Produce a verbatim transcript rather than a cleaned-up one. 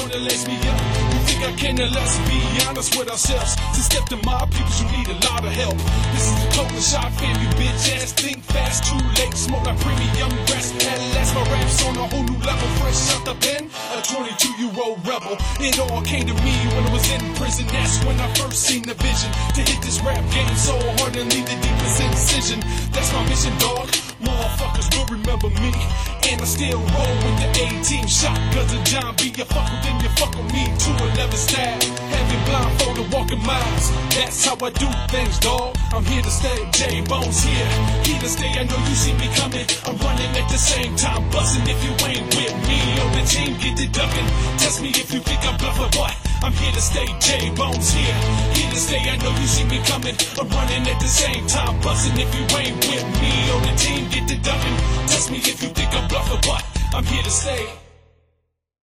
wanna lace me up. You think I can, then let's be honest with ourselves. To step to my peoples, you need a lot of help. This is the total shot fam, you bitch ass. Think fast, too late, smoke like premium grass. At last, my rap's on a whole new level. Fresh out the pen, a twenty-two-year-old rebel. It all came to me when I was in prison. That's when I first seen the vision to hit this rap game so hard and leave the deepest incision. That's my mission, dog. Motherfuckers will remember me. And I still roll with the A-team shot. Cause of John B, you fuck with them, you fuck with me. two eleven style, having blindfolded, walking miles. That's how I do things, dog. I'm here to stay, J-Bones here. Here to stay, I know you see me coming. I'm running at the same time, busting. If you ain't with me on the team, get the ducking. Test me if you think I'm bluffing, boy. I'm here to stay, J-Bones here. Here to stay, I know you see me coming. I'm running at the same time, busting. If you ain't with me on the team, get the ducking. Test me if you think I'm bluffing, but I'm here to stay.